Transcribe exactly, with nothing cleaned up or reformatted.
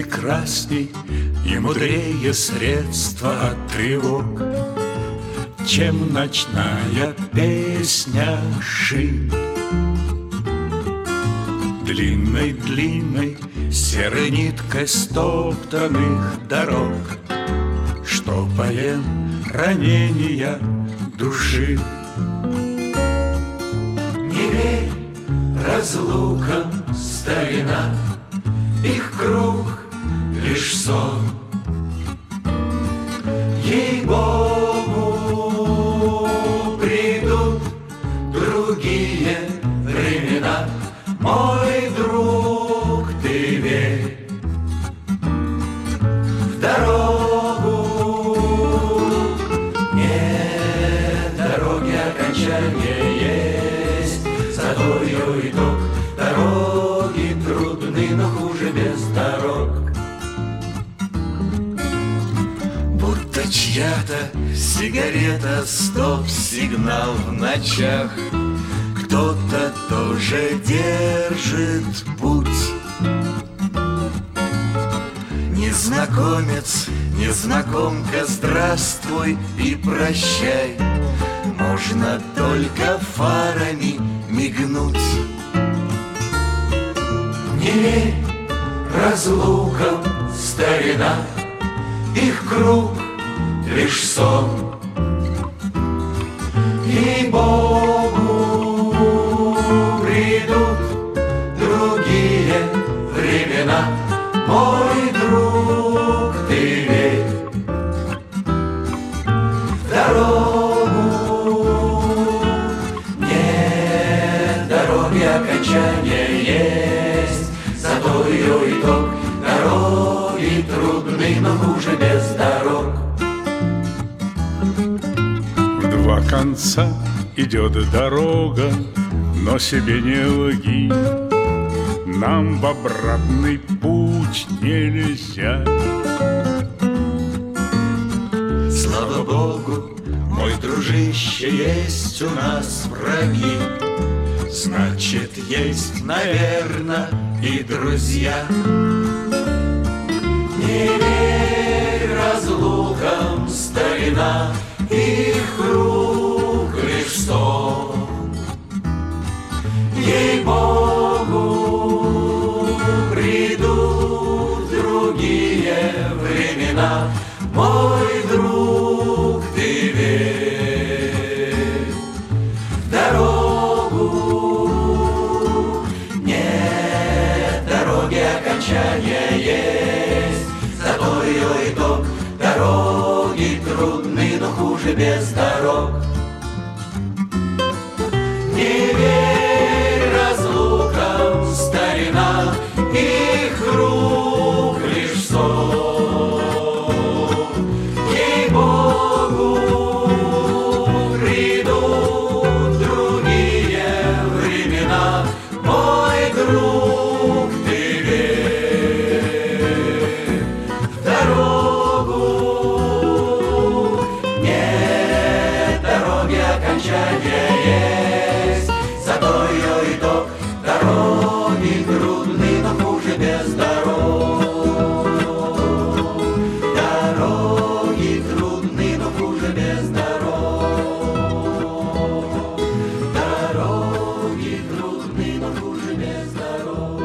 прекрасней и мудрее средства от тревог, чем ночная песня шин. Длинной-длинной серой ниткой стоптанных дорог, что поем ранения души. Не верь разлукам, старина, их круг лишь сон. Ей-богу, придут другие времена, мой друг, ты верь в дорогу. Нет дороги, окончания есть, зато ее итог. Дороги трудны, но хуже без дорог. Будто чья-то сигарета, стоп-сигнал в ночах. Кто-то тоже держит путь. Незнакомец, незнакомка, здравствуй и прощай. Можно только фарами мигнуть. Не верь разлукам, старина, их круг лишь сон. Ей-богу, придут другие времена, мой друг, ты верь в дорогу. Нет дороги, окончания есть, зато ее итог. Дороги трудны, но хуже без дорог. В два конца идет дорога, но себе не лги, нам в обратный путь нельзя. Слава Богу, мой дружище, есть у нас враги, значит, есть, наверно, и друзья. Не верь разлукам, старина, их круг лишь сон. Ей-богу, придут другие времена, мой друг, ты верь в дорогу. Нет дороги, окончания есть, зато ее итог. Дороги трудны, но хуже без дорог. Не верь разлукам, старина, их круг лишь сон. Ей-богу, придут другие времена, мой друг, ты верь в дорогу. Нет дороги, окончания есть, зато ее итог. Дороги трудны, но хуже без дорог. Дороги трудны, но хуже без дорог. Дороги трудны, но хуже без дорог.